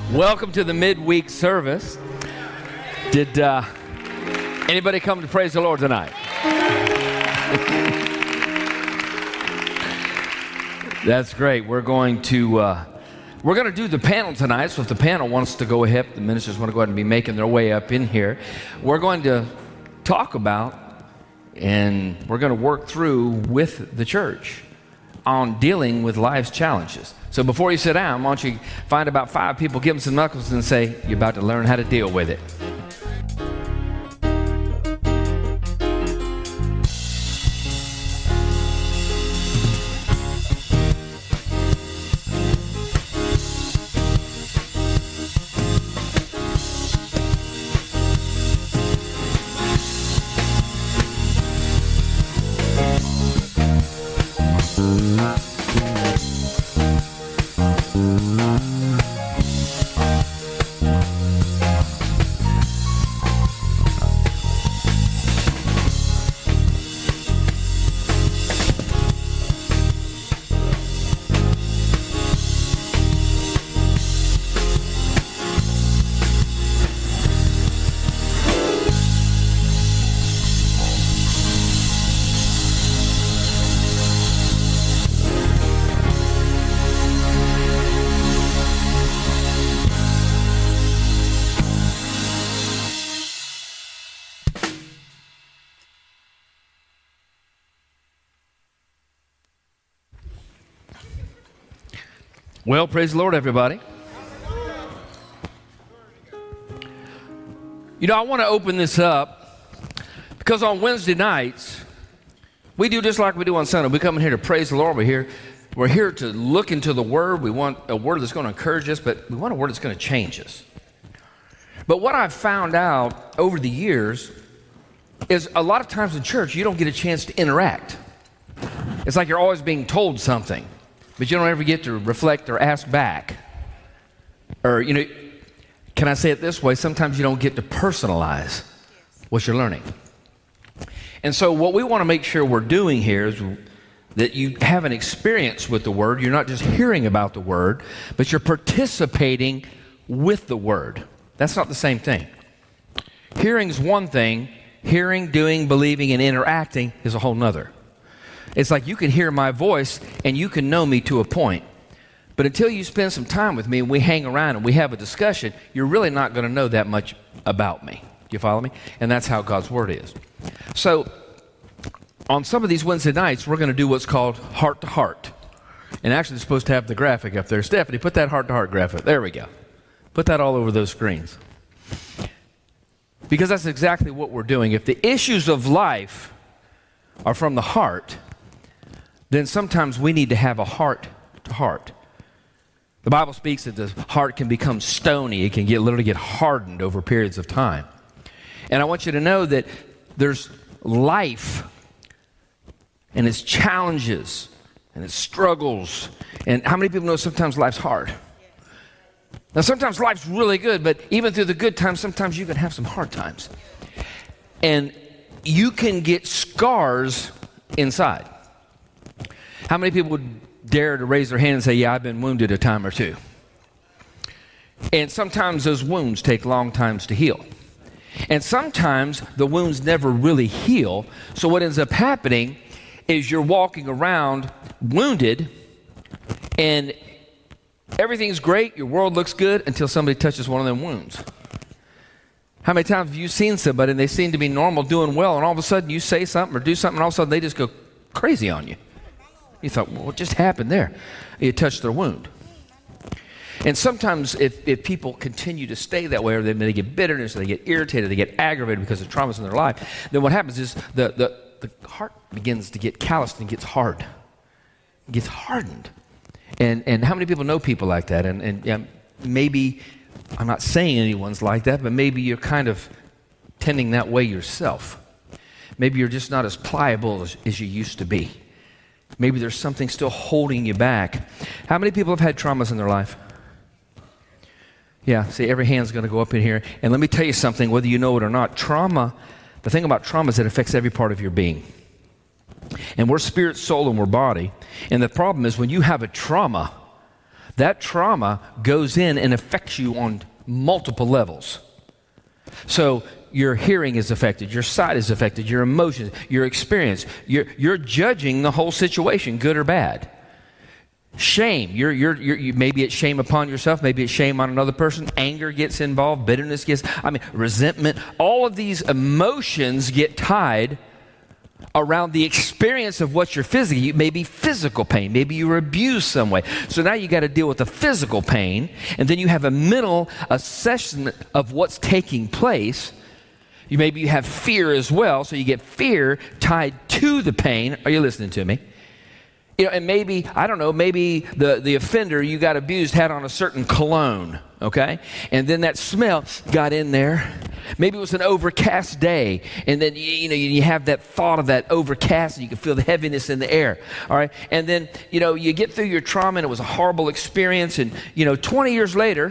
Welcome to the midweek service. Did anybody come to praise the Lord tonight? That's great. We're going to do the panel tonight. So if the panel wants to go ahead, the ministers want to go ahead and be making their way up in here. We're going to talk about and we're going to work through with the church on dealing with life's challenges. So before you sit down, why don't you find about 5 people, give them some knuckles and say, you're about to learn how to deal with it. Well, praise the Lord, everybody. You know, I want to open this up because on Wednesday nights, we do just like we do on Sunday. We come in here to praise the Lord. We're here to look into the Word. We want a Word that's going to encourage us, but we want a Word that's going to change us. But what I've found out over the years is a lot of times in church, you don't get a chance to interact. It's like you're always being told something, but you don't ever get to reflect or ask back. Or, you know, can I say it this way? Sometimes you don't get to personalize what you're learning. And so what we want to make sure we're doing here is that you have an experience with the Word. You're not just hearing about the Word, but you're participating with the Word. That's not the same thing. Hearing's one thing. Hearing, doing, believing, and interacting is a whole nother. It's like you can hear my voice and you can know me to a point. But until you spend some time with me and we hang around and we have a discussion, you're really not going to know that much about me. Do you follow me? And that's how God's Word is. So on some of these Wednesday nights, we're going to do what's called heart to heart. And actually, they're supposed to have the graphic up there. Stephanie, put that heart to heart graphic. There we go. Put that all over those screens. Because that's exactly what we're doing. If the issues of life are from the heart, then sometimes we need to have a heart to heart. The Bible speaks that the heart can become stony. It can literally get hardened over periods of time. And I want you to know that there's life and its challenges and its struggles. And how many people know sometimes life's hard? Now, sometimes life's really good, but even through the good times, sometimes you can have some hard times. And you can get scars inside. How many people would dare to raise their hand and say, yeah, I've been wounded a time or two? And sometimes those wounds take long times to heal. And sometimes the wounds never really heal. So what ends up happening is you're walking around wounded and everything's great, your world looks good until somebody touches one of them wounds. How many times have you seen somebody and they seem to be normal, doing well, and all of a sudden you say something or do something and all of a sudden they just go crazy on you? You thought, well, what just happened there? You touched their wound. And sometimes if people continue to stay that way, or they get bitterness, or they get irritated, they get aggravated because of traumas in their life, then what happens is the heart begins to get calloused and gets hard. It gets hardened. And how many people know people like that? And yeah, maybe, I'm not saying anyone's like that, but maybe you're kind of tending that way yourself. Maybe you're just not as pliable as you used to be. Maybe there's something still holding you back. How many people have had traumas in their life? Yeah, see, every hand's going to go up in here. And let me tell you something, whether you know it or not, trauma, the thing about trauma is it affects every part of your being. And we're spirit, soul, and we're body. And the problem is when you have a trauma, that trauma goes in and affects you on multiple levels. So your hearing is affected, your sight is affected, your emotions, your experience. You're judging the whole situation, good or bad. Shame, maybe it's shame upon yourself, maybe it's shame on another person. Anger gets involved, bitterness resentment. All of these emotions get tied around the experience of what you're physically. Maybe physical pain, maybe you were abused some way. So now you got to deal with the physical pain, and then you have a mental assessment of what's taking place. Maybe you have fear as well, so you get fear tied to the pain. Are you listening to me? And maybe, I don't know, maybe the offender you got abused had on a certain cologne, okay? And then that smell got in there. Maybe it was an overcast day, and then, you have that thought of that overcast, and you can feel the heaviness in the air, all right? And then, you get through your trauma, and it was a horrible experience, and, 20 years later,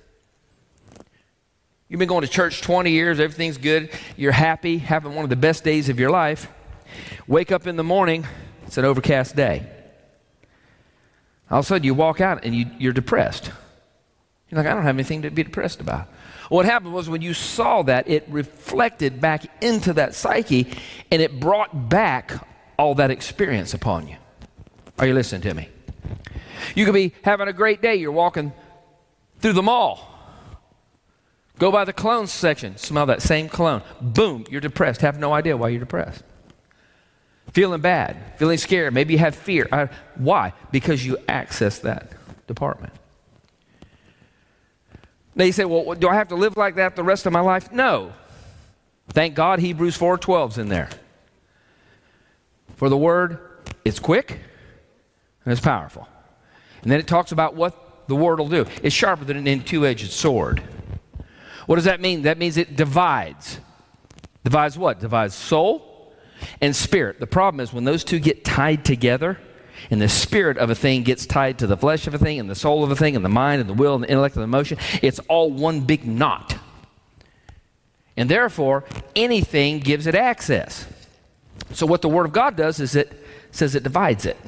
you've been going to church 20 years, everything's good, you're happy, having one of the best days of your life. Wake up in the morning, it's an overcast day. All of a sudden, you walk out and you're depressed. You're like, I don't have anything to be depressed about. What happened was when you saw that, it reflected back into that psyche, and it brought back all that experience upon you. Are you listening to me? You could be having a great day. You're walking through the mall. Go by the cologne section. Smell that same cologne. Boom, you're depressed. Have no idea why you're depressed. Feeling bad, feeling scared, maybe you have fear. Why? Because you access that department. Now you say, well, do I have to live like that the rest of my life? No. Thank God Hebrews 4:12's in there. For the word, it's quick and it's powerful. And then it talks about what the word will do. It's sharper than a two-edged sword. What does that mean? That means it divides. Divides what? Divides soul and spirit. The problem is when those two get tied together, and the spirit of a thing gets tied to the flesh of a thing, and the soul of a thing, and the mind, and the will, and the intellect, and the emotion, it's all one big knot. And therefore, anything gives it access. So what the Word of God does is it says it divides it.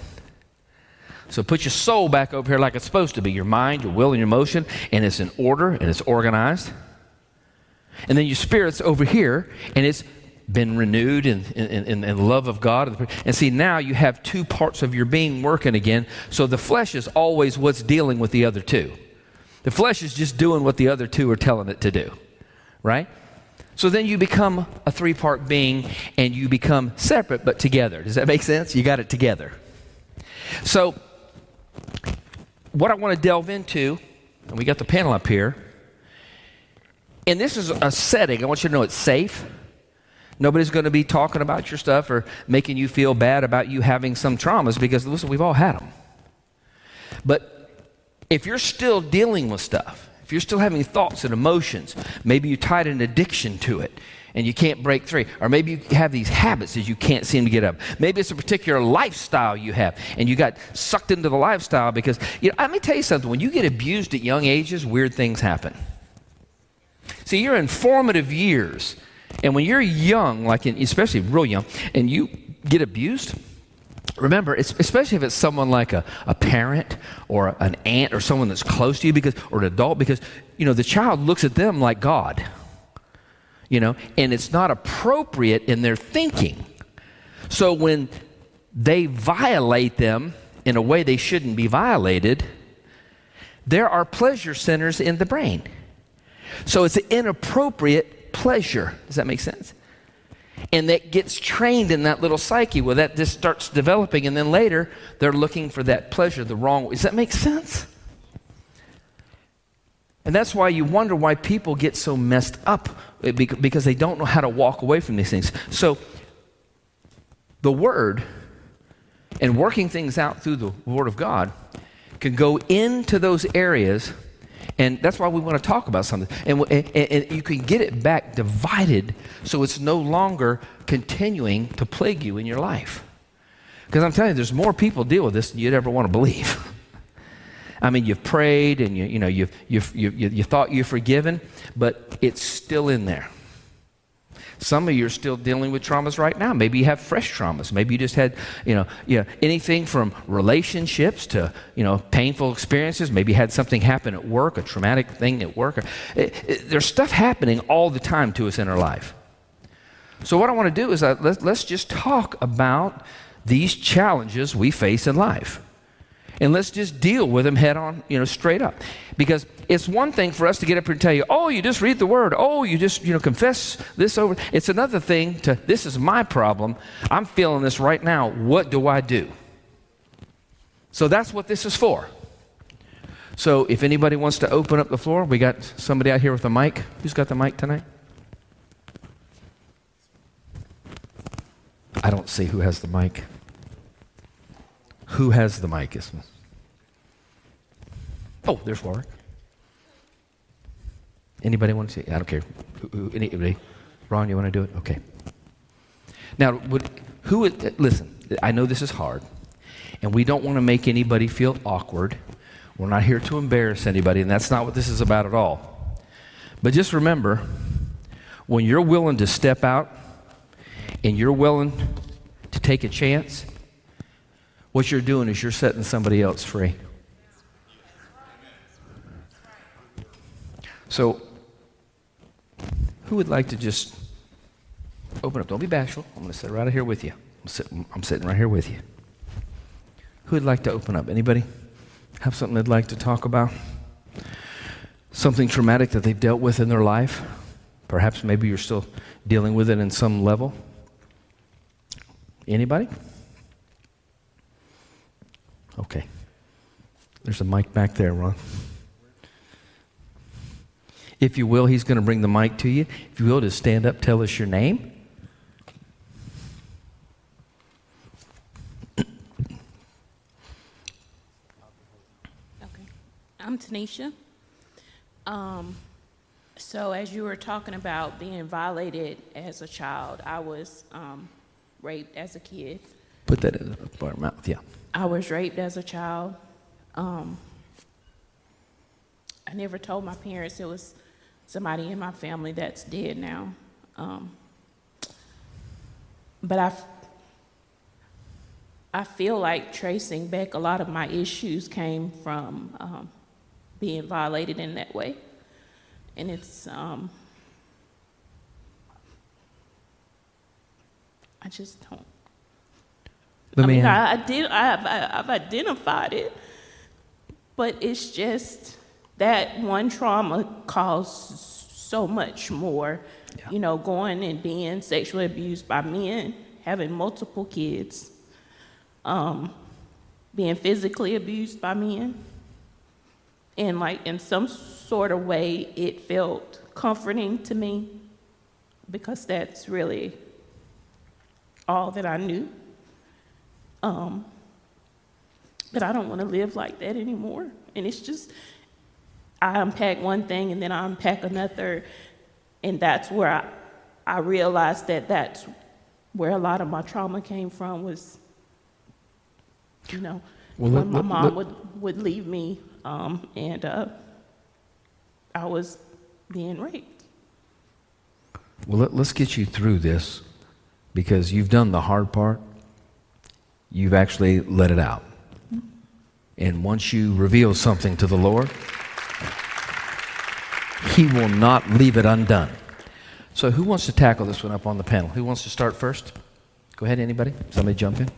So put your soul back over here like it's supposed to be, your mind, your will, and your emotion, and it's in order, and it's organized. And then your spirit's over here, and it's been renewed in the love of God. And see, now you have two parts of your being working again. So the flesh is always what's dealing with the other two. The flesh is just doing what the other two are telling it to do, right? So then you become a three-part being, and you become separate but together. Does that make sense? You got it together. So what I want to delve into, and we got the panel up here, and this is a setting. I want you to know it's safe. Nobody's going to be talking about your stuff or making you feel bad about you having some traumas, because, listen, we've all had them. But if you're still dealing with stuff, if you're still having thoughts and emotions, maybe you tied an addiction to it and you can't break free, or maybe you have these habits that you can't seem to get up. Maybe it's a particular lifestyle you have and you got sucked into the lifestyle because, let me tell you something. When you get abused at young ages, weird things happen. See, you're in formative years. And when you're young, especially real young, and you get abused, remember, especially if it's someone like a parent or an aunt or someone that's close to you, or an adult, because, the child looks at them like God, and it's not appropriate in their thinking. So when they violate them in a way they shouldn't be violated, there are pleasure centers in the brain. So it's an inappropriate pleasure. Does that make sense? And that gets trained in that little psyche where that just starts developing, and then later they're looking for that pleasure the wrong way. Does that make sense? And that's why you wonder why people get so messed up, because they don't know how to walk away from these things. So the Word and working things out through the Word of God can go into those areas. And that's why we want to talk about something. And you can get it back divided so it's no longer continuing to plague you in your life. Because I'm telling you, there's more people deal with this than you'd ever want to believe. I mean, you've prayed and you thought you're forgiven, but it's still in there. Some of you are still dealing with traumas right now. Maybe you have fresh traumas. Maybe you just had, anything from relationships to, painful experiences. Maybe you had something happen at work, a traumatic thing at work. There's stuff happening all the time to us in our life. So what I want to do is let's just talk about these challenges we face in life. And let's just deal with them head on, straight up. Because it's one thing for us to get up here and tell you, oh, you just read the word. Oh, you just, confess this over. It's another thing this is my problem. I'm feeling this right now. What do I do? So that's what this is for. So if anybody wants to open up the floor, we got somebody out here with a mic. Who's got the mic tonight? I don't see who has the mic. Who has the mic? Oh, there's Warwick. Anybody want to see? I don't care. Anybody? Ron, you want to do it? Okay. Now, listen, I know this is hard, and we don't want to make anybody feel awkward. We're not here to embarrass anybody, and that's not what this is about at all. But just remember, when you're willing to step out and you're willing to take a chance, what you're doing is you're setting somebody else free. So, who would like to just open up? Don't be bashful. I'm going to sit right here with you. I'm sitting right here with you. Who would like to open up? Anybody have something they'd like to talk about? Something traumatic that they've dealt with in their life? Perhaps maybe you're still dealing with it in some level. Anybody? Okay. There's a mic back there, Ron. If you will, he's going to bring the mic to you. If you will, just stand up, tell us your name. Okay. I'm Tanisha. So as you were talking about being violated as a child, I was raped as a kid. Put that in the mouth, yeah. I was raped as a child. I never told my parents. It was somebody in my family that's dead now. But I feel like tracing back a lot of my issues came from being violated in that way. And it's, I just don't. I've identified it, but it's just that one trauma caused so much more. Yeah. Going and being sexually abused by men, having multiple kids, being physically abused by men. And in some sort of way, it felt comforting to me because that's really all that I knew. But I don't want to live like that anymore. And it's just, I unpack one thing and then I unpack another. And that's where I realized that's where a lot of my trauma came from was, when my mom would leave me and I was being raped. Well, let's get you through this because you've done the hard part. You've actually let it out. And once you reveal something to the Lord, He will not leave it undone. So who wants to tackle this one up on the panel? Who wants to start first? Go ahead, anybody? Somebody jump in.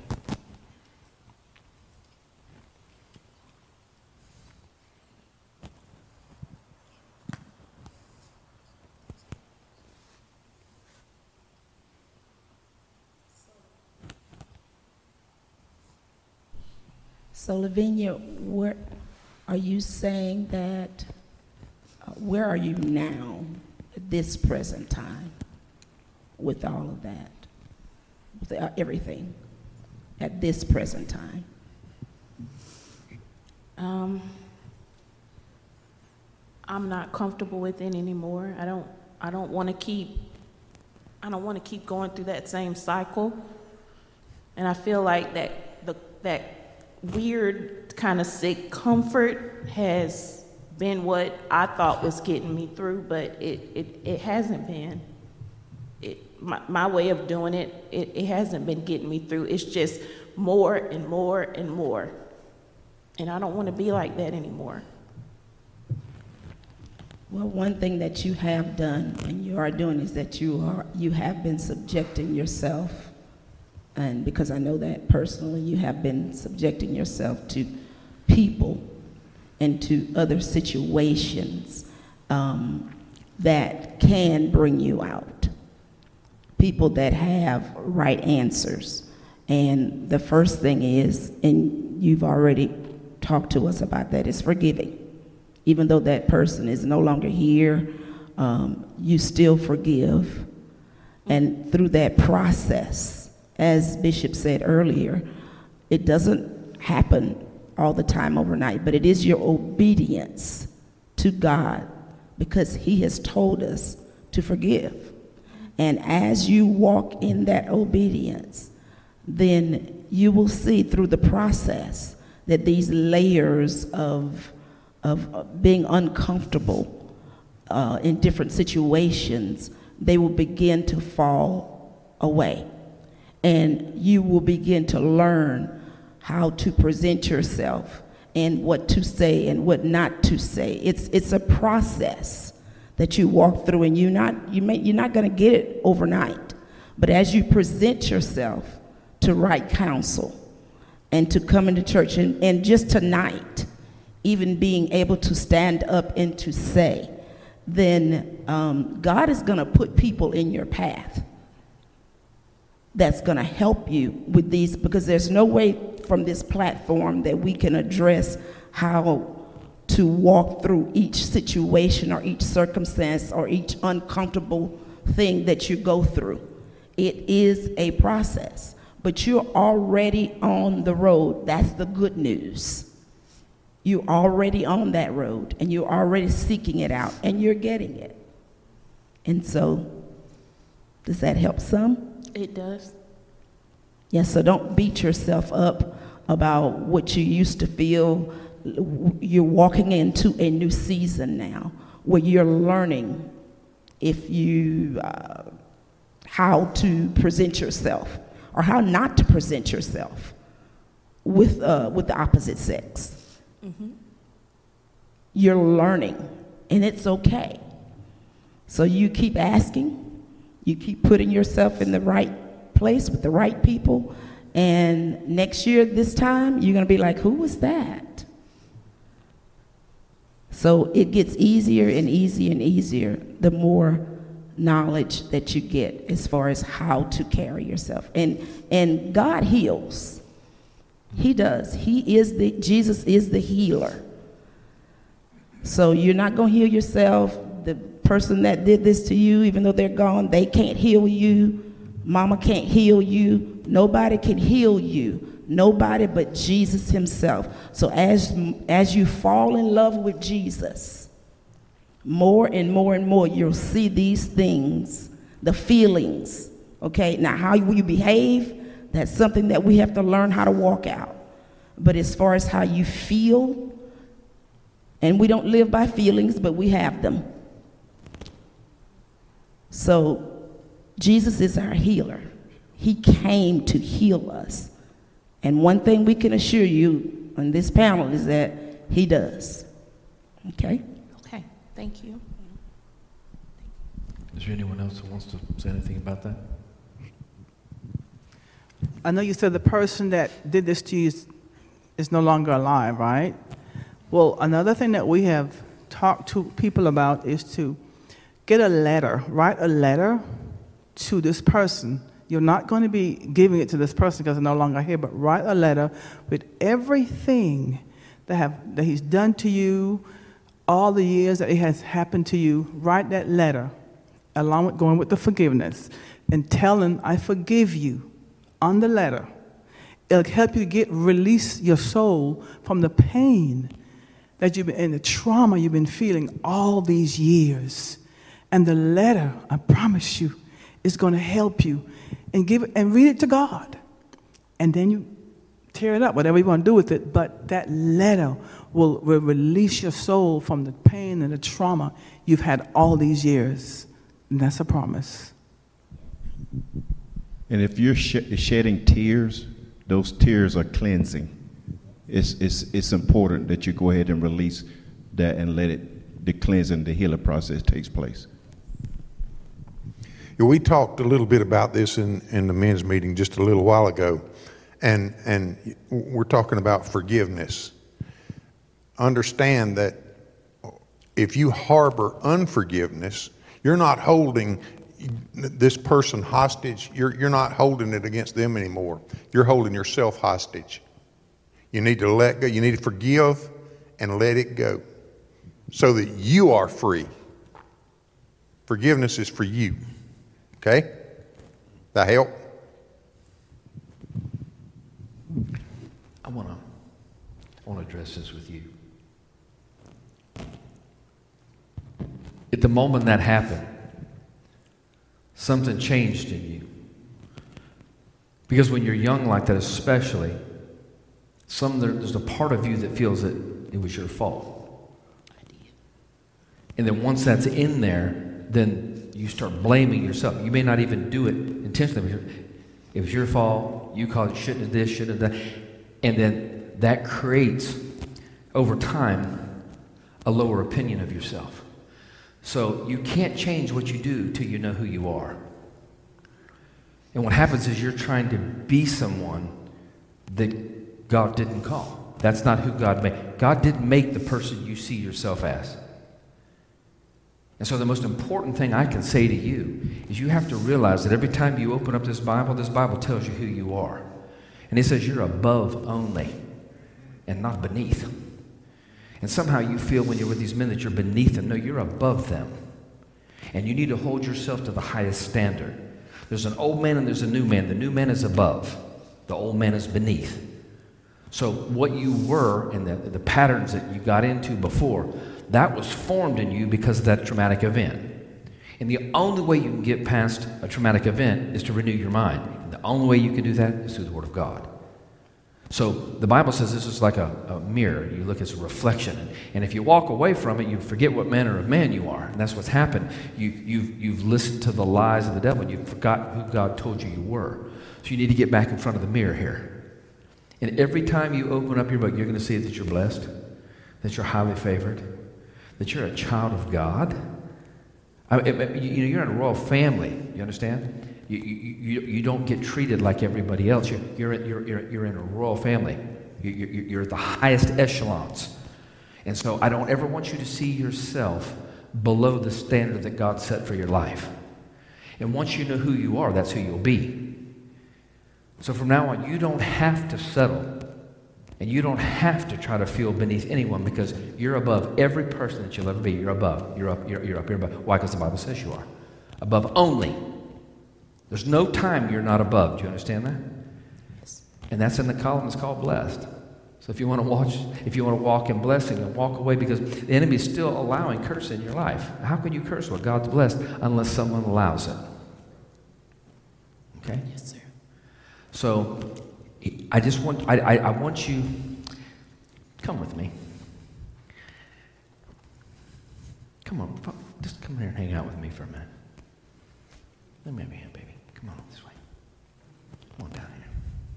So, Lavinia, where are you saying that, where are you now at this present time with all of that, with everything at this present time? I'm not comfortable with it anymore. I don't want to keep going through that same cycle. And I feel like that weird kind of sick comfort has been what I thought was getting me through, but it hasn't been. my way of doing it hasn't been getting me through. It's just more and more and more. And I don't want to be like that anymore. Well, one thing that you have done and you are doing is that you have been subjecting yourself, and because I know that personally, you have been subjecting yourself to people and to other situations that can bring you out. People that have right answers. And the first thing is, and you've already talked to us about that, is forgiving. Even though that person is no longer here, you still forgive. And through that process, as Bishop said earlier, it doesn't happen all the time overnight, but it is your obedience to God, because he has told us to forgive. And as you walk in that obedience, then you will see through the process that these layers of being uncomfortable in different situations, they will begin to fall away. And you will begin to learn how to present yourself and what to say and what not to say. It's a process that you walk through, and you're not going to get it overnight. But as you present yourself to right counsel and to come into church, and just tonight, even being able to stand up and to say, then God is going to put people in your path that's going to help you with these, because there's no way from this platform that we can address how to walk through each situation or each circumstance or each uncomfortable thing that you go through. It is a process, but you're already on the road. That's the good news. You're already on that road, and you're already seeking it out, and you're getting it. And so, does that help some? It does. Yes, so don't beat yourself up about what you used to feel. You're walking into a new season now where you're learning how to present yourself or how not to present yourself with the opposite sex. Mm-hmm. You're learning, and it's okay. So you keep asking. You keep putting yourself in the right place with the right people, and next year, this time, you're going to be like, who was that? So it gets easier and easier and easier the more knowledge that you get as far as how to carry yourself. And God heals. He does. Jesus is the healer. So you're not going to heal yourself. The person that did this to you, even though they're gone, they can't heal you. Mama can't heal you. Nobody can heal you. Nobody but Jesus himself. So as you fall in love with Jesus, more and more and more, you'll see these things, the feelings. Okay, now how you behave, that's something that we have to learn how to walk out. But as far as how you feel, and we don't live by feelings, but we have them. So Jesus is our healer. He came to heal us. And one thing we can assure you on this panel is that he does. Okay? Okay, thank you. Is there anyone else who wants to say anything about that? I know you said the person that did this to you is no longer alive, right? Well, another thing that we have talked to people about is to get a letter, write a letter to this person. You're not going to be giving it to this person because they're no longer here, but write a letter with everything that he's done to you, all the years that it has happened to you. Write that letter, along with going with the forgiveness, and tell him, I forgive you, on the letter. It'll help you release your soul from the pain that you've been, and the trauma you've been feeling all these years. And the letter, I promise you, is going to help you. And give it and read it to God. And then you tear it up, whatever you want to do with it. But that letter will release your soul from the pain and the trauma you've had all these years. And that's a promise. And if you're shedding tears, those tears are cleansing. It's important that you go ahead and release that and let the cleansing, the healing process takes place. Yeah, we talked a little bit about this in the men's meeting just a little while ago, and we're talking about forgiveness. Understand that if you harbor unforgiveness, you're not holding this person hostage. You're not holding it against them anymore. You're holding yourself hostage. You need to let go. You need to forgive and let it go so that you are free. Forgiveness is for you. Okay? That help? I want to address this with you. At the moment that happened, something changed in you. Because when you're young like that especially, there's a part of you that feels that it was your fault. And then once that's in there, then you start blaming yourself. You may not even do it intentionally. It was your fault. You caused it. Shouldn't have this, shouldn't have that. And then that creates, over time, a lower opinion of yourself. So you can't change what you do till you know who you are. And what happens is you're trying to be someone that God didn't call. That's not who God made. God didn't make the person you see yourself as. And so the most important thing I can say to you is you have to realize that every time you open up this Bible tells you who you are. And it says you're above only and not beneath. And somehow you feel when you're with these men that you're beneath them. No, you're above them. And you need to hold yourself to the highest standard. There's an old man and there's a new man. The new man is above. The old man is beneath. So what you were and the patterns that you got into before, that was formed in you because of that traumatic event. And the only way you can get past a traumatic event is to renew your mind. And the only way you can do that is through the Word of God. So the Bible says this is like a mirror. You look, it's a reflection. And if you walk away from it, you forget what manner of man you are. And that's what's happened. You've listened to the lies of the devil. You've forgotten who God told you were. So you need to get back in front of the mirror here. And every time you open up your book, you're going to see that you're blessed, that you're highly favored, that you're a child of God. You're in a royal family. You understand? You don't get treated like everybody else. You're in a royal family. You're at the highest echelons. And so I don't ever want you to see yourself below the standard that God set for your life. And once you know who you are, that's who you'll be. So from now on, you don't have to settle. And you don't have to try to feel beneath anyone because you're above every person that you'll ever be. You're above. You're up. You're above. Why? Because the Bible says you are. Above only. There's no time you're not above. Do you understand that? Yes. And that's in the column that's called blessed. So if you want to walk in blessing, then walk away because the enemy is still allowing curse in your life. How can you curse what God's blessed unless someone allows it? Okay? Yes, sir. So I want you, come with me. Come on, just come here and hang out with me for a minute. Let me have your hand, baby. Come on this way. Come on down here.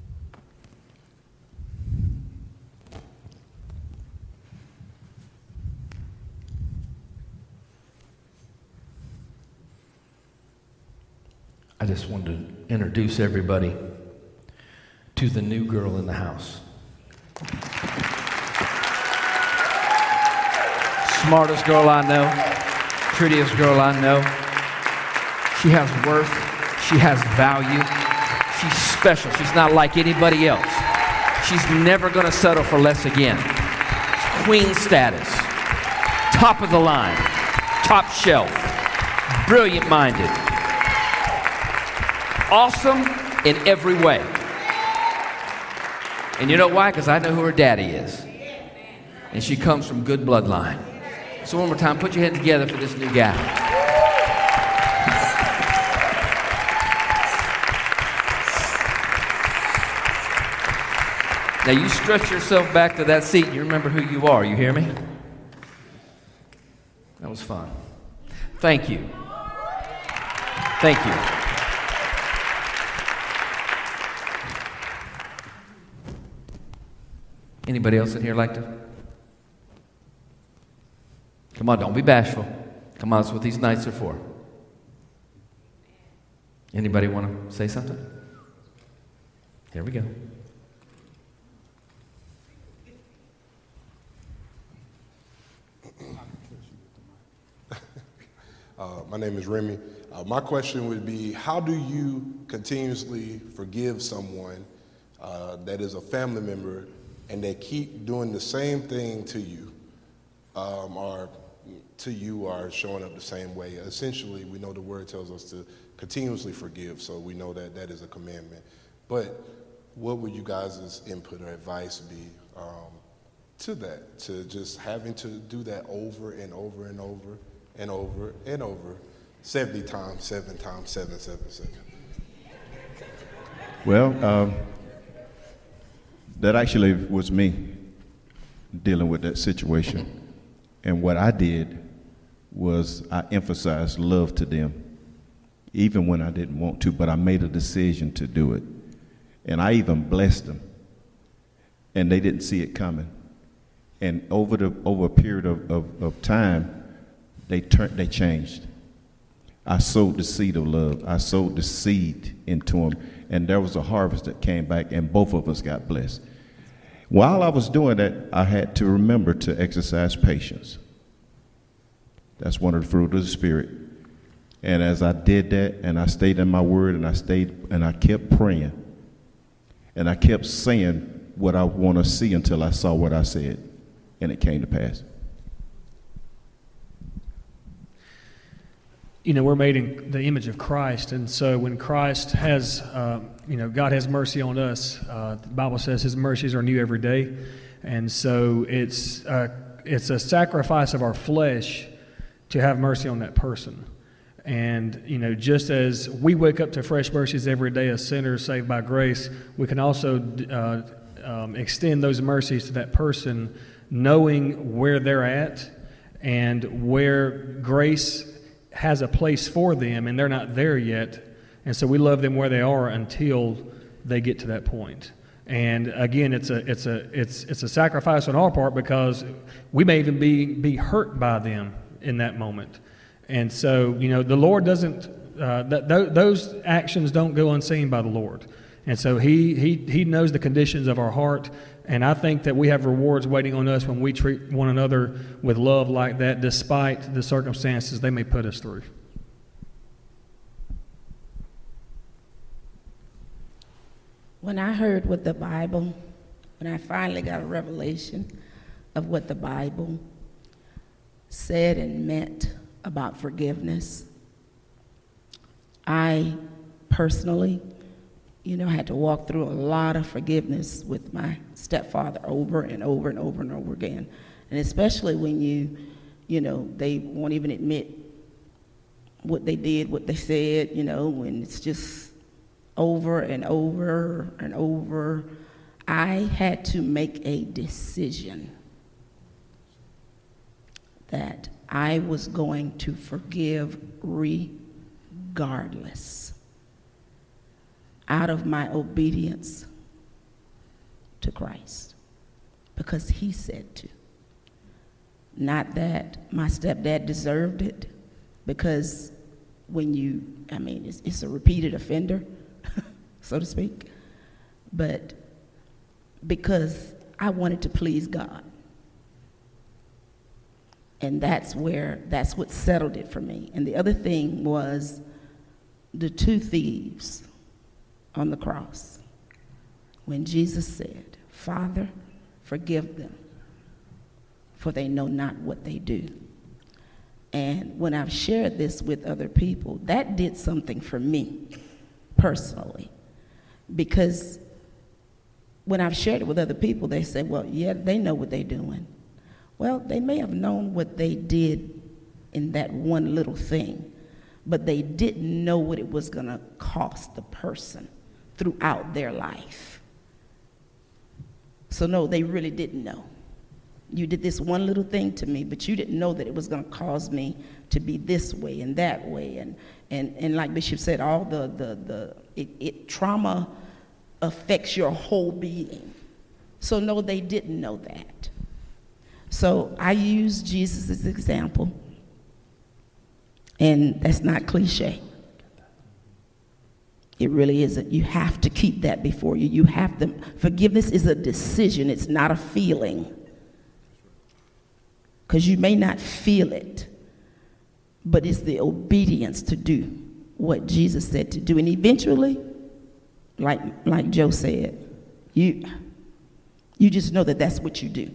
I just wanted to introduce everybody to the new girl in the house. Smartest girl I know, prettiest girl I know. She has worth, she has value, she's special, she's not like anybody else. She's never gonna settle for less again. Queen status, top of the line, top shelf, brilliant minded, awesome in every way. And you know why? Because I know who her daddy is. And she comes from good bloodline. So one more time, put your hands together for this new gal. Now you stretch yourself back to that seat and you remember who you are. You hear me? That was fun. Thank you. Thank you. Anybody else in here like to? Come on, don't be bashful. Come on, that's what these nights are for. Anybody want to say something? Here we go. My name is Remy. My question would be, how do you continuously forgive someone that is a family member and they keep doing the same thing to you, or showing up the same way? Essentially, we know the word tells us to continuously forgive, so we know that that is a commandment. But what would you guys' input or advice be to that, to just having to do that over and over and over and over and over, 70 times, 7 times, 7, 7, 7? Well, that actually was me dealing with that situation. And what I did was I emphasized love to them, even when I didn't want to, but I made a decision to do it. And I even blessed them. And they didn't see it coming. And over a period of time, they changed. I sowed the seed of love. I sowed the seed into them. And there was a harvest that came back, and both of us got blessed. While I was doing that, I had to remember to exercise patience. That's one of the fruit of the Spirit. And as I did that, and I stayed in my word, and I kept praying, and I kept saying what I want to see until I saw what I said, and it came to pass. You know, we're made in the image of Christ, and so when Christ has, God has mercy on us. The Bible says His mercies are new every day, and so it's a sacrifice of our flesh to have mercy on that person. And, just as we wake up to fresh mercies every day as sinners saved by grace, we can also extend those mercies to that person, knowing where they're at and where grace has a place for them, and they're not there yet. And so we love them where they are until they get to that point. And again, it's a sacrifice on our part, because we may even be hurt by them in that moment. And so, the Lord doesn't, those actions don't go unseen by the Lord. And so He knows the conditions of our heart. And I think that we have rewards waiting on us when we treat one another with love like that, despite the circumstances they may put us through. When I heard what the Bible, when I finally got a revelation of what the Bible said and meant about forgiveness, I personally, had to walk through a lot of forgiveness with my stepfather over and over and over and over again. And especially when they won't even admit what they did, what they said, when it's just over and over and over. I had to make a decision that I was going to forgive regardless, out of my obedience to Christ, because He said to. Not that my stepdad deserved it, because when it's a repeated offender, so to speak, but because I wanted to please God. And that's what settled it for me. And the other thing was the 2 thieves on the cross, when Jesus said, "Father, forgive them, for they know not what they do." And when I've shared this with other people, that did something for me personally, because when I've shared it with other people, they say, well, yeah, they know what they're doing. Well, they may have known what they did in that one little thing, but they didn't know what it was going to cost the person throughout their life. So no, they really didn't know. You did this one little thing to me, but you didn't know that it was going to cause me to be this way and that way. And like Bishop said, all the trauma affects your whole being. So no, they didn't know that. So I use Jesus as an example, and that's not cliche. It really isn't. You have to keep that before you. You have to. Forgiveness is a decision. It's not a feeling. Because you may not feel it, but it's the obedience to do what Jesus said to do. And eventually, like Joe said, you just know that that's what you do.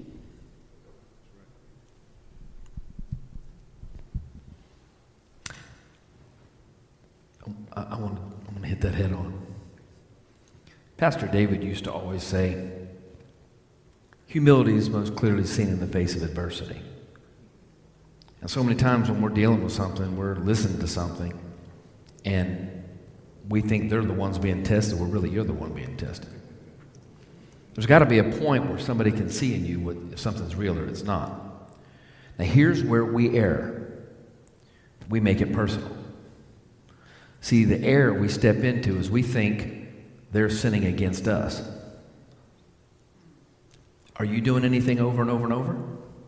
I'm going to hit that head on. Pastor David used to always say, humility is most clearly seen in the face of adversity. And so many times when we're dealing with something, we're listening to something, and we think they're the ones being tested, well, really, you're the one being tested. There's got to be a point where somebody can see in you if something's real or it's not. Now, here's where we err. We make it personal. See, the error we step into is we think they're sinning against us. Are you doing anything over and over and over?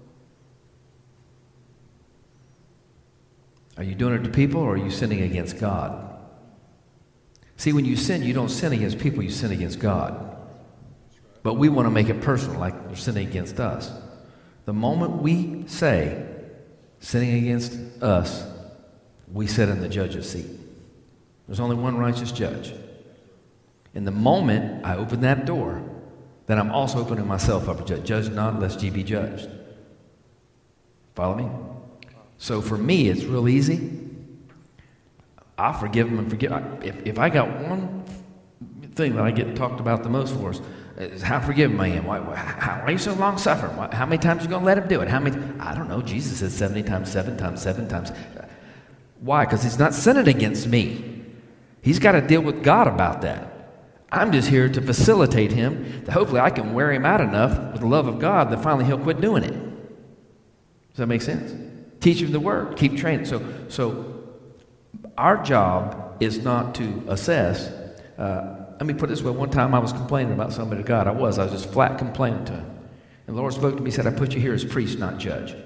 Are you doing it to people, or are you sinning against God? See, when you sin, you don't sin against people, you sin against God. But we want to make it personal, like they're sinning against us. The moment we say sinning against us, we sit in the judge's seat. There's only one righteous judge. In the moment I open that door, then I'm also opening myself up to judge. Judge not, lest ye be judged. Follow me? So for me, it's real easy. I'll forgive them and forgive. If I got one thing that I get talked about the most for is how forgiving I am. Why are you so long-suffering? How many times are you going to let him do it? I don't know. Jesus said 70 times, 7 times, 7 times. Why? Because he's not sinning against me. He's got to deal with God about that. I'm just here to facilitate him, that hopefully I can wear him out enough with the love of God that finally he'll quit doing it. Does that make sense? Teach him the word. Keep training. So our job is not to assess. Let me put it this way. One time I was complaining about somebody to God. I was just flat complaining to him. And the Lord spoke to me and said, I put you here as priest, not judge.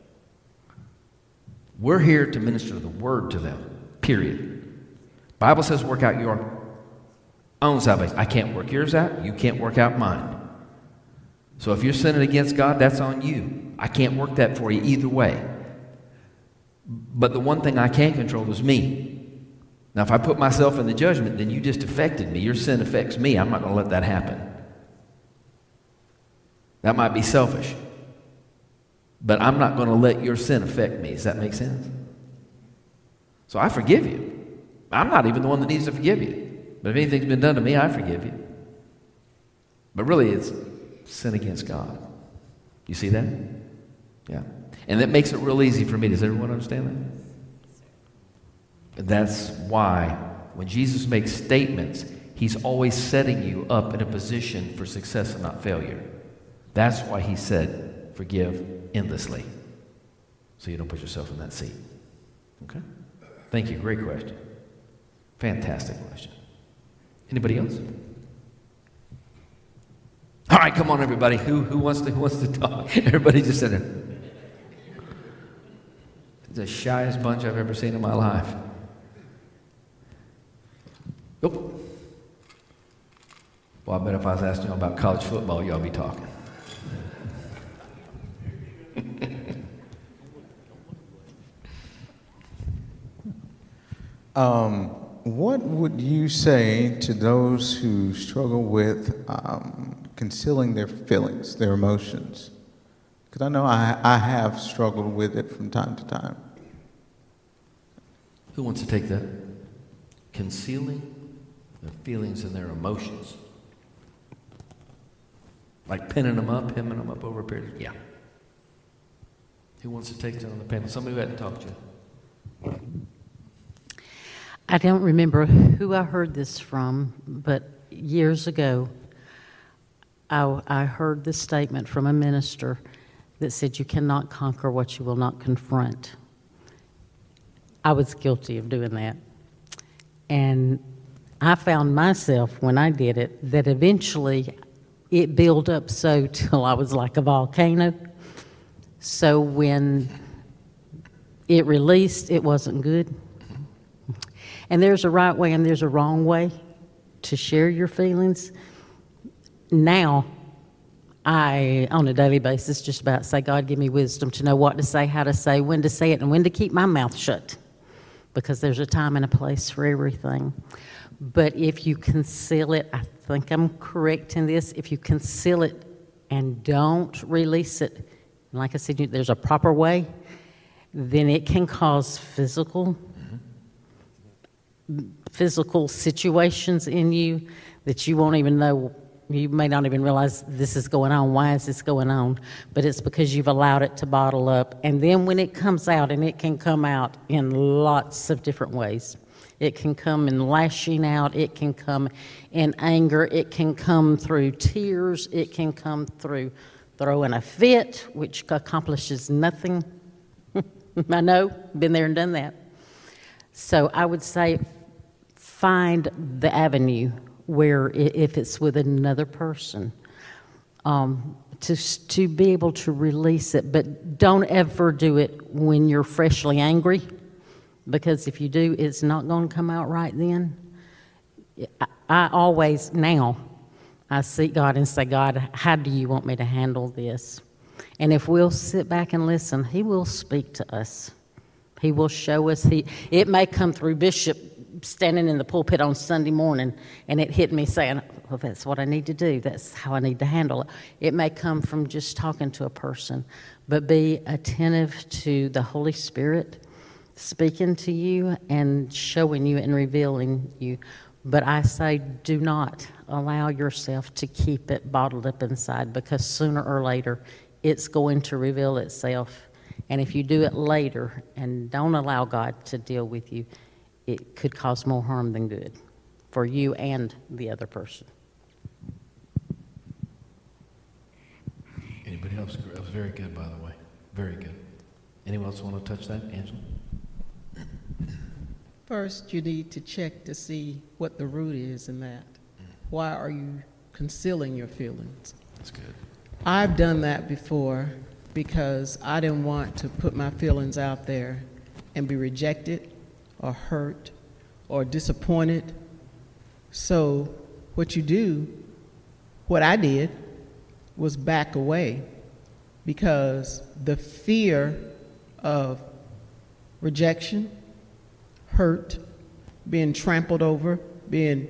We're here to minister the word to them, period. Bible says work out your own salvation. I can't work yours out. You can't work out mine. So if you're sinning against God, that's on you. I can't work that for you either way. But the one thing I can control is me. Now, if I put myself in the judgment, then you just affected me. Your sin affects me. I'm not going to let that happen. That might be selfish. But I'm not going to let your sin affect me. Does that make sense? So I forgive you. I'm not even the one that needs to forgive you. But if anything's been done to me, I forgive you. But really, it's sin against God. You see that? Yeah. And that makes it real easy for me. Does everyone understand that? That's why when Jesus makes statements, he's always setting you up in a position for success and not failure. That's why he said, forgive endlessly. So you don't put yourself in that seat. Okay? Thank you. Great question. Fantastic question. Anybody else? All right, come on, everybody. Who wants to talk? Everybody just sit there. The shyest bunch I've ever seen in my life. Nope. Well, I bet if I was asking you about college football, y'all be talking. What would you say to those who struggle with concealing their feelings, their emotions? Because I know I have struggled with it from time to time. Who wants to take that? Concealing their feelings and their emotions. Like pinning them up, hemming them up over a period. Yeah. Who wants to take that on the panel? Somebody who hadn't talked to you. I don't remember who I heard this from, but years ago, I heard this statement from a minister that said, you cannot conquer what you will not confront. I was guilty of doing that. And I found myself, when I did it, that eventually it built up so till I was like a volcano. So when it released, it wasn't good. And there's a right way and there's a wrong way to share your feelings. Now, I, on a daily basis, just about say, God, give me wisdom to know what to say, how to say, when to say it, and when to keep my mouth shut. Because there's a time and a place for everything. But if you conceal it, I think I'm correct in this, if you conceal it and don't release it, like I said, there's a proper way, then it can cause physical situations in you that you won't even know. You may not even realize this is going on. Why is this going on? But it's because you've allowed it to bottle up. And then when it comes out, and it can come out in lots of different ways. It can come in lashing out. It can come in anger. It can come through tears. It can come through throwing a fit, which accomplishes nothing. I know, been there and done that. So I would say find the avenue where, if it's with another person, to be able to release it. But don't ever do it when you're freshly angry, because if you do, it's not going to come out right then. I always, now, I seek God and say, God, how do you want me to handle this? And if we'll sit back and listen, He will speak to us. He will show us. It may come through Bishop standing in the pulpit on Sunday morning, and it hit me saying, well, that's what I need to do. That's how I need to handle it. It may come from just talking to a person, but be attentive to the Holy Spirit speaking to you and showing you and revealing you. But I say, do not allow yourself to keep it bottled up inside, because sooner or later it's going to reveal itself. And if you do it later and don't allow God to deal with you, it could cause more harm than good for you and the other person. Anybody else? That was very good, by the way. Very good. Anyone else want to touch that, Angela? First, you need to check to see what the root is in that. Why are you concealing your feelings? That's good. I've done that before because I didn't want to put my feelings out there and be rejected or hurt or disappointed. So what I did was back away, because the fear of rejection, hurt, being trampled over, being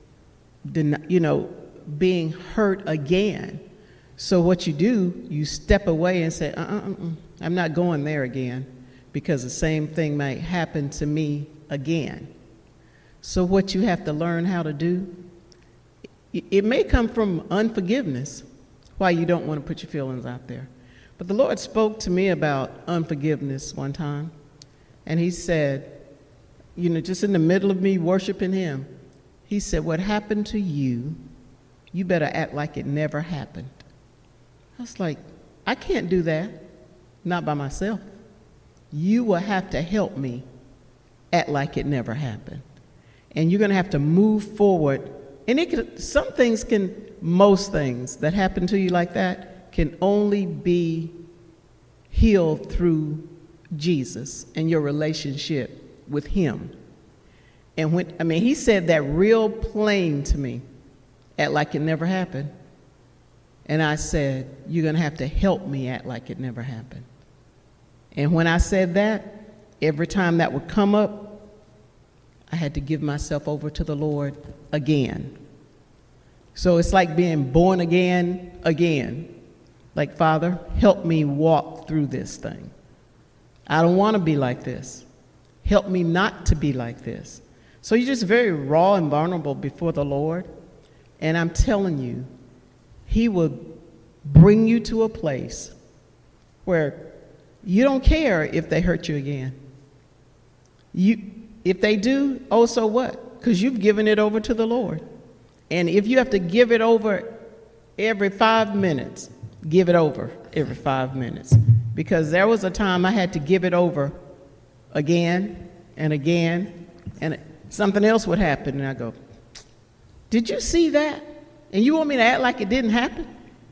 hurt again. So what you do, you step away and say, I'm not going there again, because the same thing might happen to me again. So what you have to learn how to do, it may come from unforgiveness, why you don't want to put your feelings out there. But the Lord spoke to me about unforgiveness one time, and He said, just in the middle of me worshiping Him, He said, what happened to you, you better act like it never happened. I was like, I can't do that, not by myself. You will have to help me act like it never happened. And you're going to have to move forward. And most things that happen to you like that can only be healed through Jesus and your relationship with Him. And He said that real plain to me, act like it never happened. And I said, you're going to have to help me act like it never happened. And when I said that, every time that would come up, I had to give myself over to the Lord again. So it's like being born again. Like, Father, help me walk through this thing. I don't want to be like this. Help me not to be like this. So you're just very raw and vulnerable before the Lord. And I'm telling you, He will bring you to a place where you don't care if they hurt you again. If they do, oh, so what? Because you've given it over to the Lord. And if you have to give it over every 5 minutes, give it over every 5 minutes. Because there was a time I had to give it over again and again, and something else would happen, and I go, did you see that? And you want me to act like it didn't happen?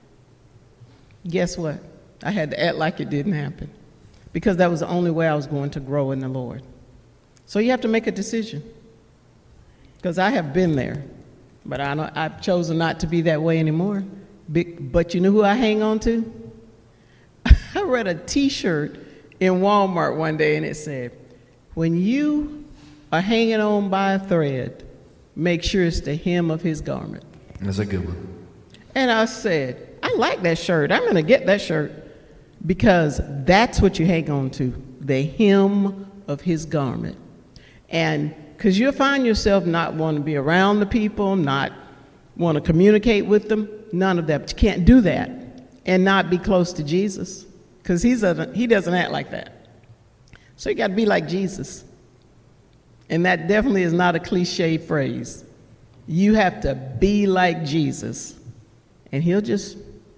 Guess what? I had to act like it didn't happen because that was the only way I was going to grow in the Lord. So you have to make a decision because I have been there, but I've chosen not to be that way anymore. But you know who I hang on to? I read a T-shirt in Walmart one day and it said, when you are hanging on by a thread, make sure it's the hem of his garment. That's a good one. And I said, I like that shirt. I'm going to get that shirt because that's what you hang on to, the hem of his garment. And because you'll find yourself not wanting to be around the people, not want to communicate with them, none of that. But you can't do that and not be close to Jesus because he doesn't act like that. So you got to be like Jesus. And that definitely is not a cliche phrase. You have to be like Jesus, and he'll just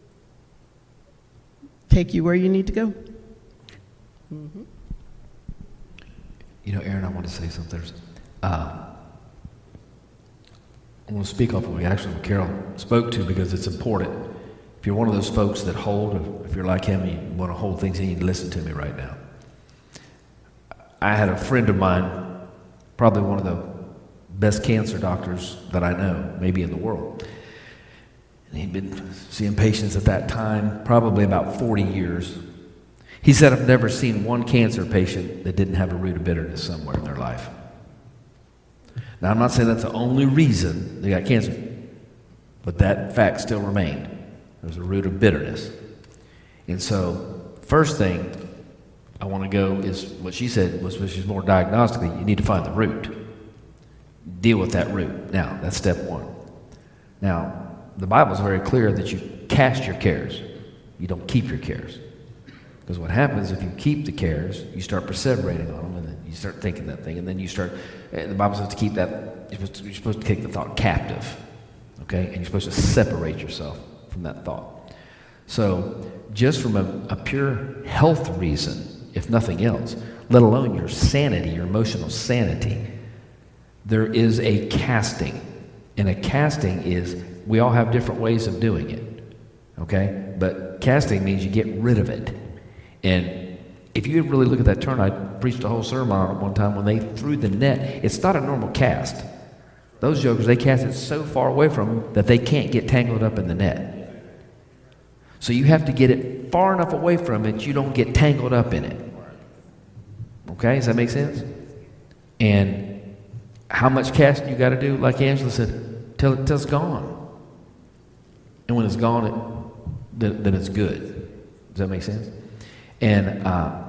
take you where you need to go. Mm-hmm. You know, Aaron, I want to say something. I want to speak off of what Carol spoke to because it's important. If you're one of those folks that hold, if you're like him and you want to hold things, you need to listen to me right now. I had a friend of mine, probably one of the best cancer doctors that I know, maybe in the world. And he'd been seeing patients at that time, probably about 40 years. He said, I've never seen one cancer patient that didn't have a root of bitterness somewhere in their life. Now, I'm not saying that's the only reason they got cancer, but that fact still remained. There's a root of bitterness. And so, first thing I want to go is what she said, which is more diagnostically, you need to find the root. Deal with that root. Now, that's step one. Now, the Bible is very clear that you cast your cares. You don't keep your cares. Because what happens if you keep the cares, you start perseverating on them, and then you start thinking that thing, and then you start, the Bible says to keep that, you're supposed to take the thought captive, okay? And you're supposed to separate yourself from that thought. So, just from a pure health reason, if nothing else, let alone your sanity, your emotional sanity, there is a casting. And a casting is, we all have different ways of doing it, okay? But casting means you get rid of it. And if you really look at that term, I preached a whole sermon on it one time when they threw the net. It's not a normal cast. Those jokers, they cast it so far away from them that they can't get tangled up in the net. So you have to get it far enough away from it you don't get tangled up in it. Okay, does that make sense? And how much casting you got to do, like Angela said, till it's gone. And when it's gone, then it's good. Does that make sense? And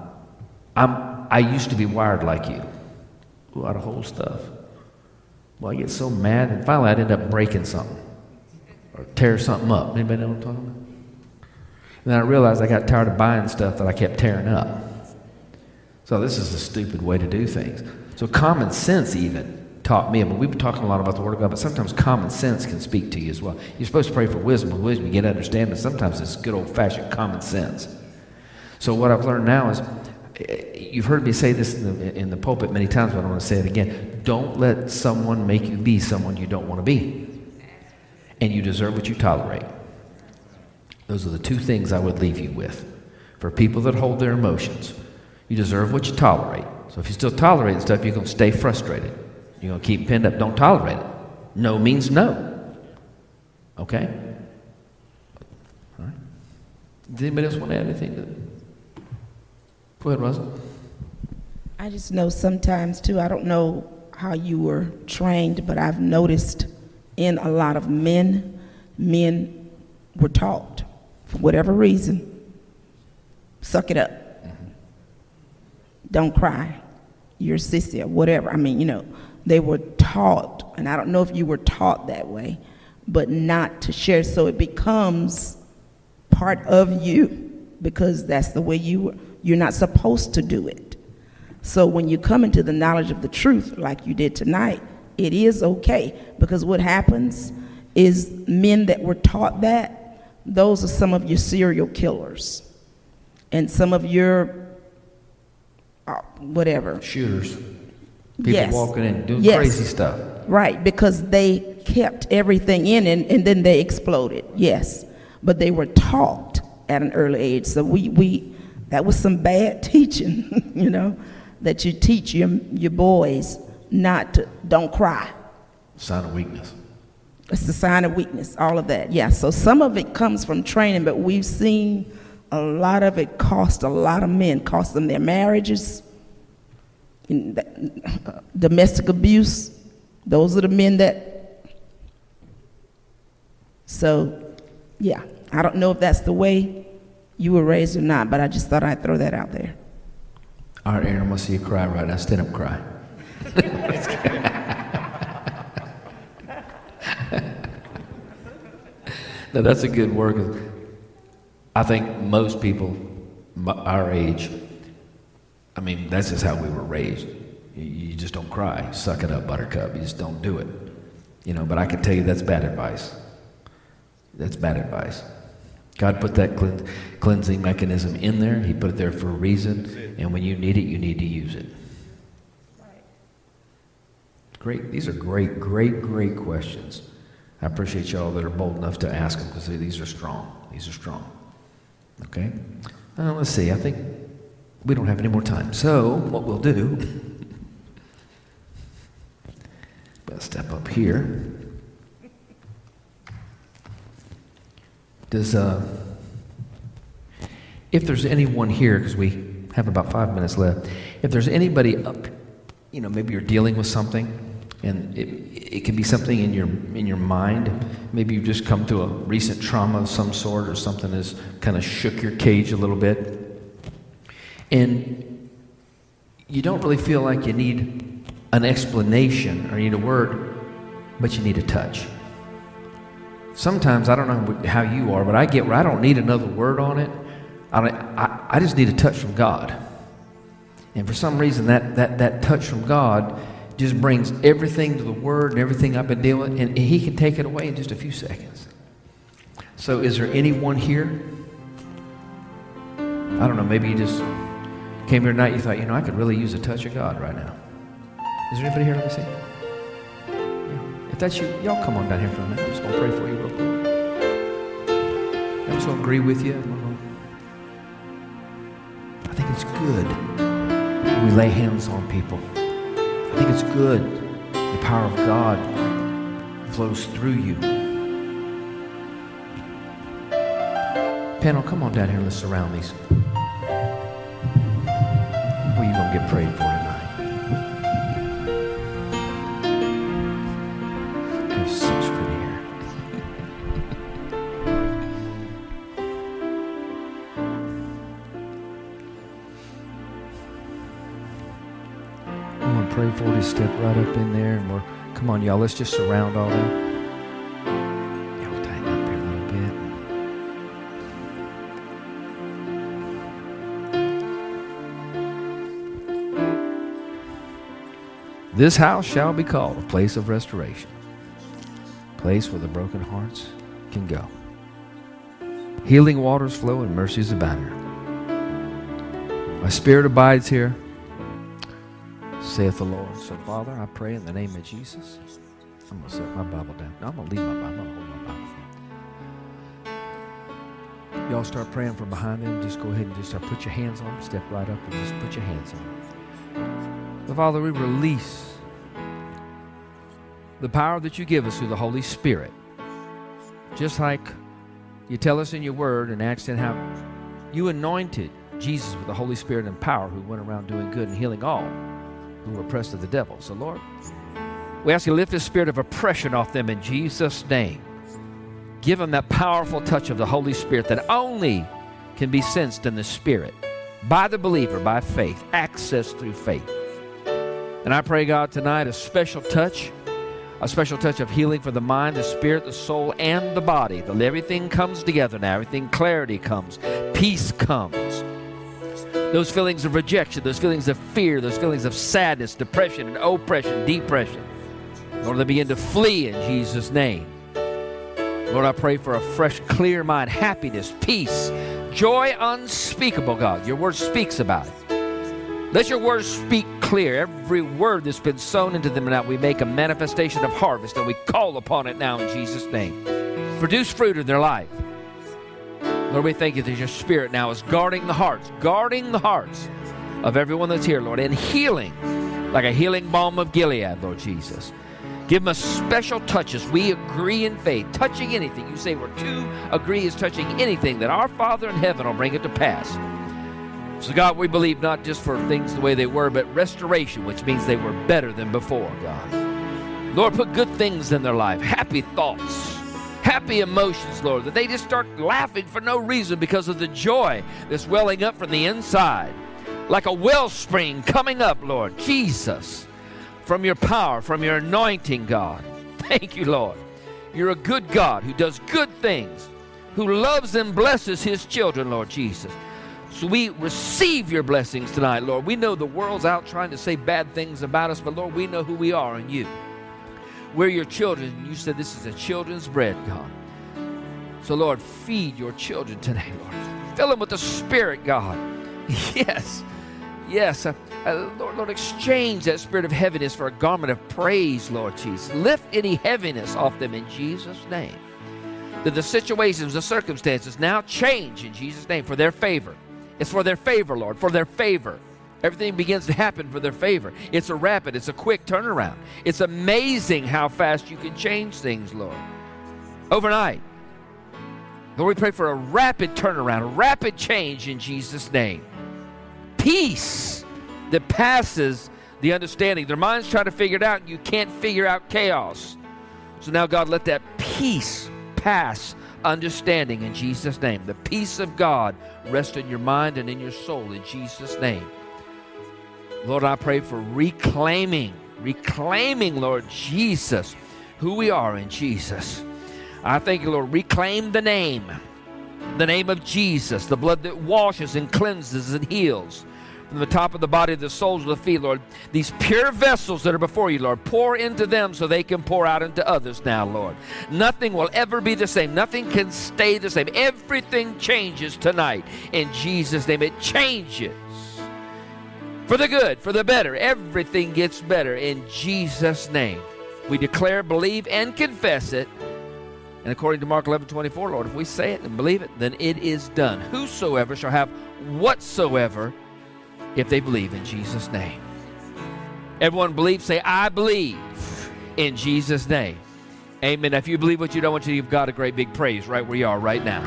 I used to be wired like you. Ooh, I'd hold stuff. Well, I get so mad, and finally I'd end up breaking something or tear something up. Anybody know what I'm talking about? And then I realized I got tired of buying stuff that I kept tearing up. So this is a stupid way to do things. So common sense even taught me, but we've been talking a lot about the Word of God, but sometimes common sense can speak to you as well. You're supposed to pray for wisdom. With wisdom you get understanding. Sometimes it's good old-fashioned common sense. So what I've learned now is, you've heard me say this in the pulpit many times, but I want to say it again. Don't let someone make you be someone you don't want to be. And you deserve what you tolerate. Those are the two things I would leave you with. For people that hold their emotions, you deserve what you tolerate. So if you still tolerate stuff, you're going to stay frustrated. You're going to keep pinned up. Don't tolerate it. No means no. Okay? All right. Does anybody else want to add anything to that? Go ahead, Russell. I just know sometimes, too, I don't know how you were trained, but I've noticed in a lot of men were taught, for whatever reason, suck it up. Mm-hmm. Don't cry. You're a sissy or whatever. I mean, they were taught, and I don't know if you were taught that way, but not to share. So it becomes part of you because that's the way you're not supposed to do it. So when you come into the knowledge of the truth like you did tonight, it is okay, because what happens is men that were taught that, those are some of your serial killers and some of your whatever. Shooters. People Yes. walking in doing Yes. crazy stuff. Right, because they kept everything in and then they exploded, yes. But they were taught at an early age. So that was some bad teaching, you know, that you teach your boys don't cry. Sign of weakness. It's the sign of weakness, all of that. Yeah, so some of it comes from training, but we've seen a lot of it cost a lot of men, cost them their marriages, domestic abuse. Those are the men that, so yeah, I don't know if that's the way you were raised or not, but I just thought I'd throw that out there. All right, Aaron, I want to see you cry right now. Stand up, cry. No, that's a good word. I think most people our age, I mean, that's just how we were raised. You just don't cry. Suck it up, buttercup. You just don't do it. You know, but I can tell you that's bad advice. That's bad advice. God put that cleansing mechanism in there. He put it there for a reason. And when you need it, you need to use it. Great. These are great, great, great questions. I appreciate y'all that are bold enough to ask them because these are strong. These are strong. Okay? Let's see. I think we don't have any more time. So what we'll do, we'll step up here. If there's anyone here, because we have about 5 minutes left, if there's anybody up, you know, maybe you're dealing with something, and it can be something in your mind. Maybe you've just come through a recent trauma of some sort, or something has kind of shook your cage a little bit, and you don't really feel like you need an explanation or you need a word, but you need a touch. Sometimes, I don't know how you are, but I get where I don't need another word on it. I just need a touch from God. And for some reason, that touch from God just brings everything to the Word and everything I've been dealing with, and He can take it away in just a few seconds. So is there anyone here? I don't know, maybe you just came here tonight, you thought, you know, I could really use a touch of God right now. Is there anybody here? Let me see. If that's you, y'all come on down here for a minute. I'm just going to pray for you real quick. I'm just going to agree with you. I think it's good when we lay hands on people. I think it's good. The power of God flows through you. Panel, come on down here and let's surround these. Who are you going to get prayed for tonight? There's such pretty hair. I'm going to pray for you to step right up in there, and come on, y'all, let's just surround all that. Y'all tighten up here a little bit. This house shall be called a place of restoration, a place where the broken hearts can go. Healing waters flow and mercies abound here. My spirit abides here, saith the Lord. So, Father, I pray in the name of Jesus. I'm going to set my Bible down. No, I'm going to leave my Bible. I'm going to hold my Bible. Y'all start praying from behind them. Just go ahead and just start, put your hands on them. Step right up and just put your hands on them. So, Father, we release the power that you give us through the Holy Spirit. Just like you tell us in your word in Acts 10 how you anointed Jesus with the Holy Spirit and power, who went around doing good and healing all who were oppressed of the devil. So, Lord, we ask you to lift this spirit of oppression off them in Jesus' name. Give them that powerful touch of the Holy Spirit that only can be sensed in the Spirit by the believer, by faith, access through faith. And I pray, God, tonight a special touch of healing for the mind, the spirit, the soul, and the body. That everything comes together now. Everything, clarity comes. Peace comes. Those feelings of rejection, those feelings of fear, those feelings of sadness, depression, and oppression, depression, Lord, they begin to flee in Jesus' name. Lord, I pray for a fresh, clear mind, happiness, peace, joy unspeakable, God. Your word speaks about it. Let your word speak clear every word that's been sown into them now. We make a manifestation of harvest, and we call upon it now in Jesus' name. Produce fruit in their life. Lord, we thank you that your Spirit now is guarding the hearts of everyone that's here, Lord, and healing like a healing balm of Gilead, Lord Jesus. Give them a special touch as we agree in faith, touching anything. You say where two agree is touching anything, that our Father in heaven will bring it to pass. So, God, we believe not just for things the way they were, but restoration, which means they were better than before, God. Lord, put good things in their life, happy thoughts, happy emotions, Lord, that they just start laughing for no reason because of the joy that's welling up from the inside, like a wellspring coming up, Lord Jesus, from your power, from your anointing, God. Thank you, Lord. You're a good God who does good things, who loves and blesses his children, Lord Jesus. So we receive your blessings tonight, Lord. We know the world's out trying to say bad things about us, but Lord, we know who we are in you. We're your children. You said this is a children's bread, God. So, Lord, feed your children today, Lord. Fill them with the Spirit, God. Yes. Yes. Lord, exchange that spirit of heaviness for a garment of praise, Lord Jesus. Lift any heaviness off them in Jesus' name. That the situations, the circumstances now change in Jesus' name for their favor. It's for their favor, Lord, for their favor. Everything begins to happen for their favor. It's a rapid, it's a quick turnaround. It's amazing how fast you can change things, Lord. Overnight. Lord, we pray for a rapid turnaround, a rapid change in Jesus' name. Peace that passes the understanding. Their minds try to figure it out, and you can't figure out chaos. So now, God, let that peace pass understanding in Jesus' name. The peace of God rest in your mind and in your soul in Jesus' name. Lord, I pray for reclaiming, Lord Jesus, who we are in Jesus. I thank you, Lord, reclaim the name of Jesus, the blood that washes and cleanses and heals. From the top of the body to the soles of the feet, Lord, these pure vessels that are before you, Lord, pour into them so they can pour out into others now, Lord. Nothing will ever be the same. Nothing can stay the same. Everything changes tonight in Jesus' name. It changes for the good, for the better. Everything gets better in Jesus' name. We declare, believe, and confess it. And according to Mark 11:24, Lord, if we say it and believe it, then it is done. Whosoever shall have whatsoever if they believe in Jesus' name. Everyone believe, say, I believe in Jesus' name. Amen. Now, if you believe what you don't want you to give God a great big praise right where you are right now.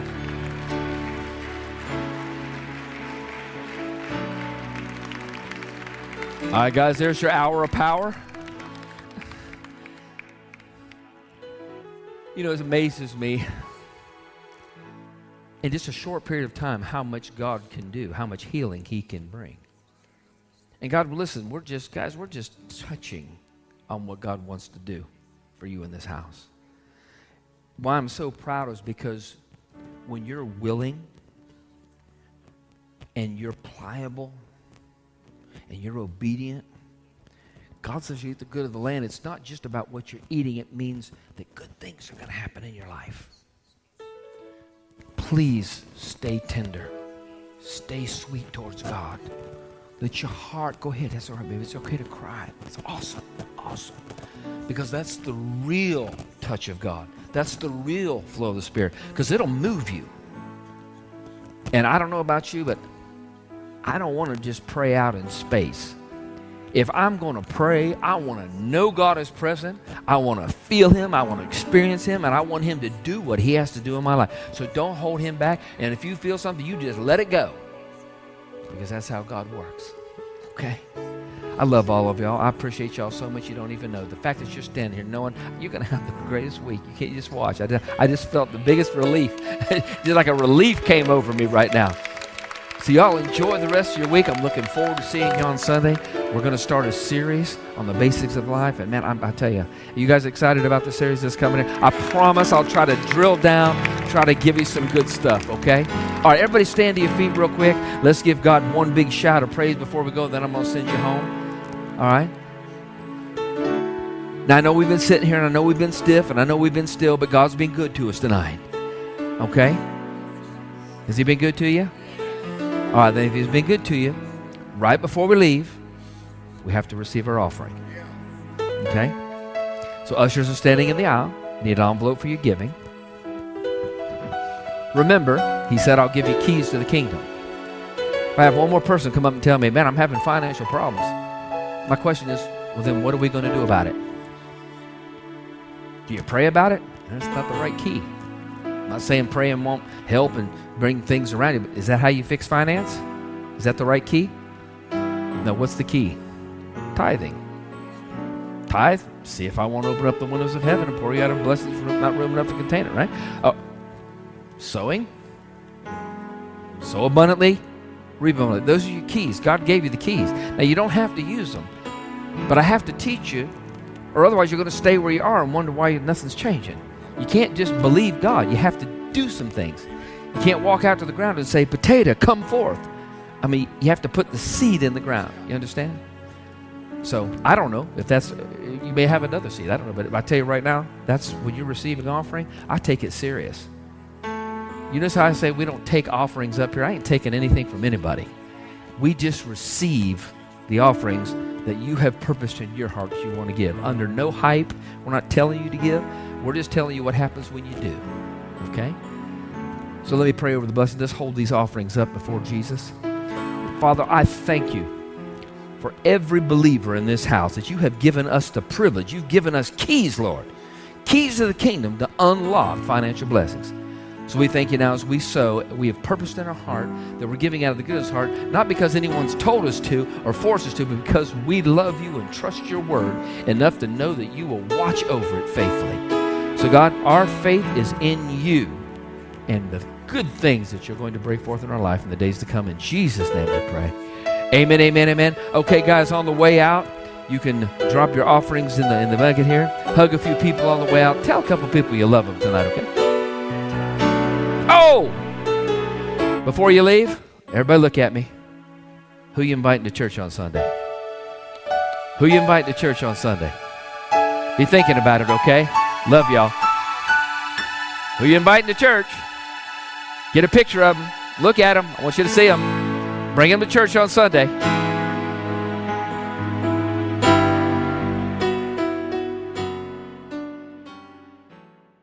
All right, guys, there's your hour of power. You know, it amazes me in just a short period of time how much God can do, how much healing he can bring. And God, listen, we're just touching on what God wants to do for you in this house. Why I'm so proud is because when you're willing and you're pliable and you're obedient, God says you eat the good of the land. It's not just about what you're eating. It means that good things are going to happen in your life. Please stay tender. Stay sweet towards God. Let your heart, go ahead, that's all right, baby. It's okay to cry. It's awesome, awesome. Because that's the real touch of God. That's the real flow of the Spirit. Because it'll move you. And I don't know about you, but I don't want to just pray out in space. If I'm going to pray, I want to know God is present. I want to feel him. I want to experience him. And I want him to do what he has to do in my life. So don't hold him back. And if you feel something, you just let it go. Because that's how God works. Okay? I love all of y'all. I appreciate y'all so much you don't even know. The fact that you're standing here knowing you're going to have the greatest week. You can't just watch. I just felt the biggest relief. Just like a relief came over me right now. So y'all enjoy the rest of your week. I'm looking forward to seeing you on Sunday. We're going to start a series on the basics of life. And man, I tell you, are you guys excited about the series that's coming in? I promise I'll try to drill down, try to give you some good stuff, okay? All right, everybody stand to your feet real quick. Let's give God one big shout of praise before we go. Then I'm going to send you home. All right? Now, I know we've been sitting here, and I know we've been stiff, and I know we've been still, but God's been good to us tonight. Okay? Has he been good to you? All right, then if he's been good to you, right before we leave, we have to receive our offering. Okay? So ushers are standing in the aisle. Need an envelope for your giving. Remember, he said, I'll give you keys to the kingdom. If I have one more person come up and tell me, man, I'm having financial problems, my question is, well, then what are we going to do about it? Do you pray about it? That's not the right key. I'm not saying praying won't help and bring things around you, but is that how you fix finance? Is that the right key? No, what's the key? Tithing. Tithe, see if I want to open up the windows of heaven and pour you out of blessings, not room enough to contain it, right? Oh, sowing. Sow abundantly, reap abundantly. Those are your keys. God gave you the keys. Now, you don't have to use them, but I have to teach you, or otherwise you're going to stay where you are and wonder why nothing's changing. You can't just believe God. You have to do some things. You can't walk out to the ground and say, potato, come forth. I mean, you have to put the seed in the ground. You understand? So I don't know if that's, you may have another seed. I don't know. But I tell you right now, that's when you're receiving offering, I take it serious. You notice how I say we don't take offerings up here? I ain't taking anything from anybody. We just receive the offerings that you have purposed in your heart that you want to give. Under no hype. We're not telling you to give. We're just telling you what happens when you do. Okay? So let me pray over the blessing. Let's hold these offerings up before Jesus. Father, I thank you for every believer in this house that you have given us the privilege. You've given us keys, Lord. Keys to the kingdom to unlock financial blessings. So we thank you now as we sow, we have purposed in our heart that we're giving out of the goodness of our heart, not because anyone's told us to or forced us to, but because we love you and trust your word enough to know that you will watch over it faithfully. So God, our faith is in you and the good things that you're going to break forth in our life in the days to come. In Jesus' name we pray. Amen, amen, amen. Okay, guys, on the way out, you can drop your offerings in the bucket here. Hug a few people on the way out. Tell a couple people you love them tonight, okay? Oh! Before you leave, everybody look at me. Who you inviting to church on Sunday? Who you inviting to church on Sunday? Be thinking about it, okay? Love y'all. Who you inviting to church? Get a picture of them. Look at them. I want you to see them. Bring them to church on Sunday.